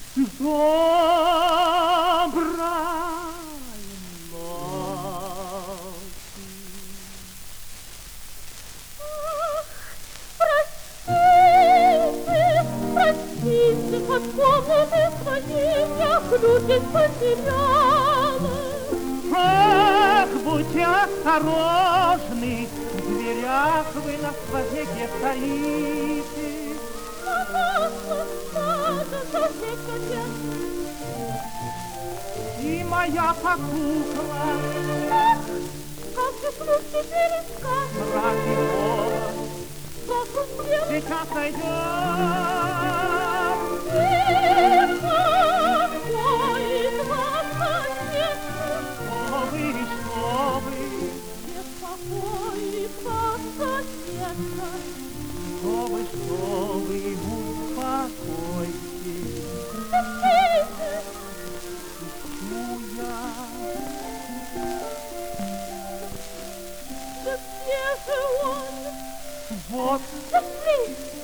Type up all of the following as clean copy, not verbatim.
Доброй ночи. Простите, от комнаты своей я ключик потеряла. Ах, будьте осторожны, в дверях вы на сквозняке стоите. И моя покупка, Как же ключ теперь искать? ради Бога, Как успел? сейчас найдем. Беспокоит вас отец. Что вы, Беспокоит вас отец. что вы, успокойтесь. Ищу я. Да где же он? Вот Зашли!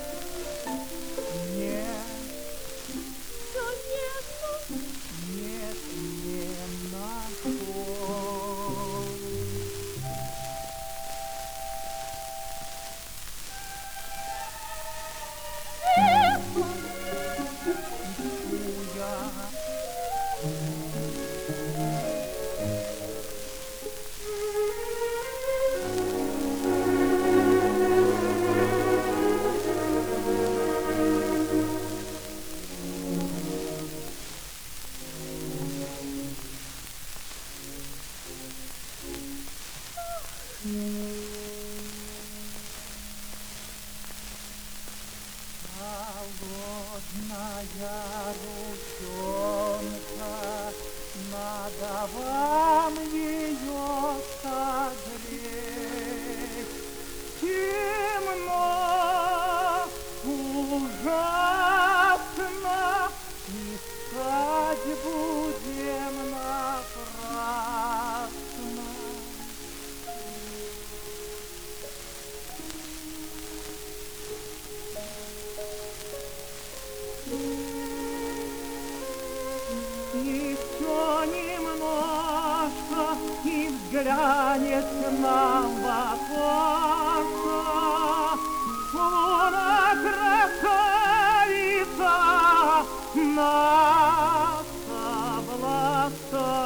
нет, Все нету. нет, не нашел. Ищу я. Холодная ручонка, надо вам ее согреть. Темно, ужасно, искать будем напрасно. И все немножко, и взглянет к нам в окошко. Луна красавица нас обласкает.